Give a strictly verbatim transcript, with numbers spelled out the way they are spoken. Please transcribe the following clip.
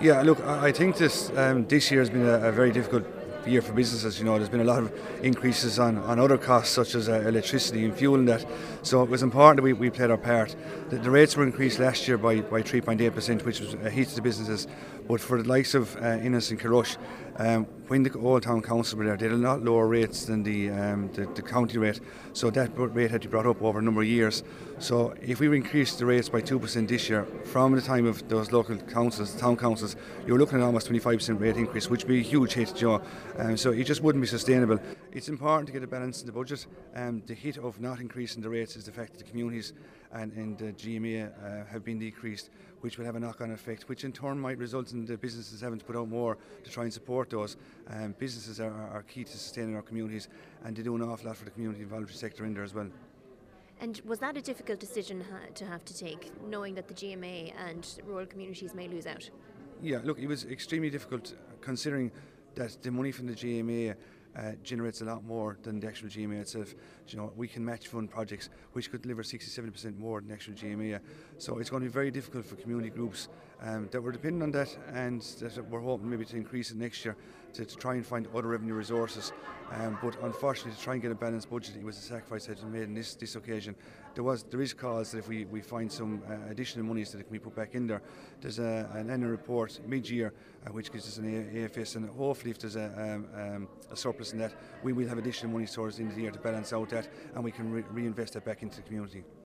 Yeah, look, I I think this um, this year has been a, a very difficult year for businesses. You know, there's been a lot of increases on, on other costs such as uh, electricity and fuel and that. So it was important that we, we played our part. The, the rates were increased last year by, by three point eight percent, which was a hit to the businesses. But for the likes of uh, Innes and Kilrush, um, when the Old Town Council were there, they had a lot lower rates than the, um, the the county rate. So that rate had to be brought up over a number of years. So if we increased the rates by two percent this year, from the time of those local councils, town councils, you're looking at almost twenty-five percent rate increase, which would be a huge hit, you know. Um, so it just wouldn't be sustainable. It's important to get a balance in the budget. Um, the hit of not increasing the rates is the fact that the communities and, and the G M A uh, have been decreased, which will have a knock-on effect, which in turn might result in the businesses having to put out more to try and support those. Um, businesses are, are key to sustaining our communities, and they do an awful lot for the community and voluntary sector in there as well. And was that a difficult decision ha- to have to take, knowing that the G M A and rural communities may lose out? Yeah, look, it was extremely difficult considering that the money from the G M A uh, generates a lot more than the actual G M A itself. You know, we can match fund projects which could deliver sixty to seventy percent more than the actual G M A. So it's going to be very difficult for community groups um, that were depending on that, and that we're hoping maybe to increase it next year to, to try and find other revenue resources. Um, but unfortunately, to try and get a balanced budget, it was a sacrifice that was made in this, this occasion. There was there is cause that if we, we find some uh, additional monies that can be put back in there. There's a, an annual report mid-year uh, which gives us an A F S, and hopefully if there's a, um, um, a surplus in that, we will have additional monies towards the end of the year to balance out that, and we can re- reinvest that back into the community.